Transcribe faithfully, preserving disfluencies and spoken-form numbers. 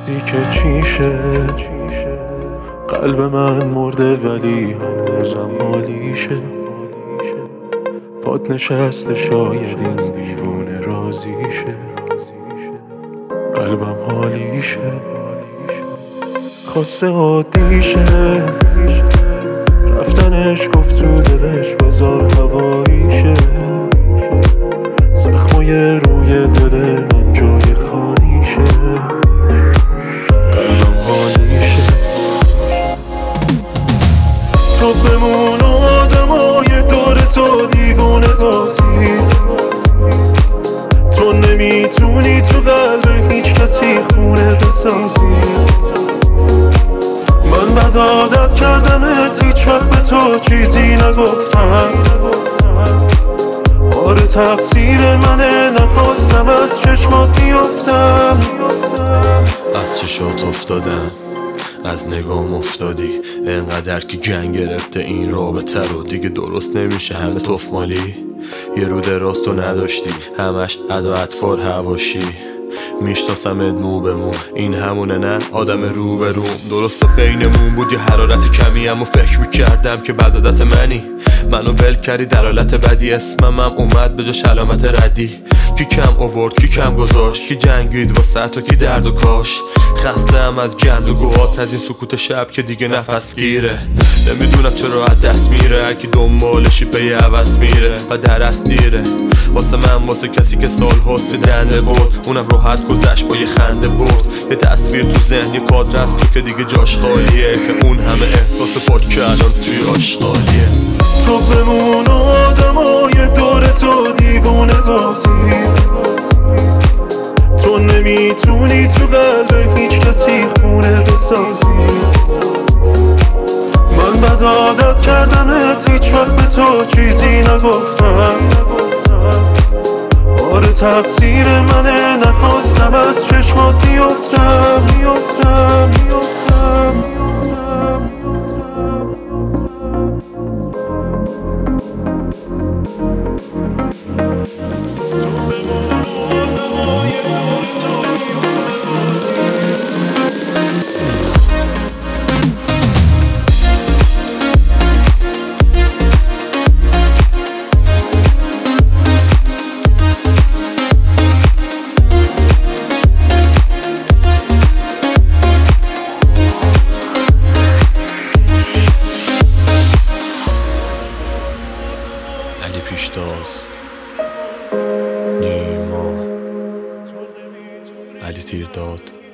گفتی که چیشه، قلب من مرده ولی هنوزم حالیشه. پات نشسته شاید این دیوونه رازیشه، قلبم حالیشه. خواسته عادیشه، رفتنش گفت تو دلش بذار هواییشه. زخمای روی دل من جای خالیشه، قلبم حالیشه. تو بمون و آدمای دور تو دیوونه بازی، تو نمیتونی تو قلب هیچ کسی خونه بسازی. من بد عادت کردمت، هیچ وقت به تو چیزی نگفتم. آره تقصیر منه، نخواستم از چشمات بیفتم. از چشات افتادم، از نگام افتادی، انقدر که گنگ گرفته این رابطه رو دیگه درست نمیشه. همه تفمالی، یه رو دراز تو نداشتی، همش ادا اطفال هواشی. میشناسمت مو به مو، این همونه نه آدم رو به روم. درسته بینمون بود یه حرارت کمی، اما فکر میکردم که بدادت منی. منو ول کردی در حالت بدی، اسمم هم اومد به جاش علامت ردی. کی کم آورد کی کم گذاشت، کی جنگید واسه تو کی درد و کاشت. خستم از گند و گوهات، از این سکوت شب که دیگه نفس گیره. نمیدونم چرا از دست میره، هرکی دنبالشی پی عوض میره و درست دیره. واسه من واسه کسی که سال هاست دنده بود، اونم راحت گذشت با یه خنده برد. یه تصویر تو ذهن، یه کادر از تو که دیگه جاش خالیه، که اون همه احساس پاک که الان توی آشغالیه. تو بمون و آدمای دور تو دیوونه بازی، تو نمیتونی تو قلب هیچ کسی خونه بسازی. من بد عادت کردمت، هیچ وقت به تو چیزی نگفتم. آره تقصیر منه، نخواستم از چشمات بیفتم بیفتم بیفتم. علی پیشتاز، نیما، علی تیرداد.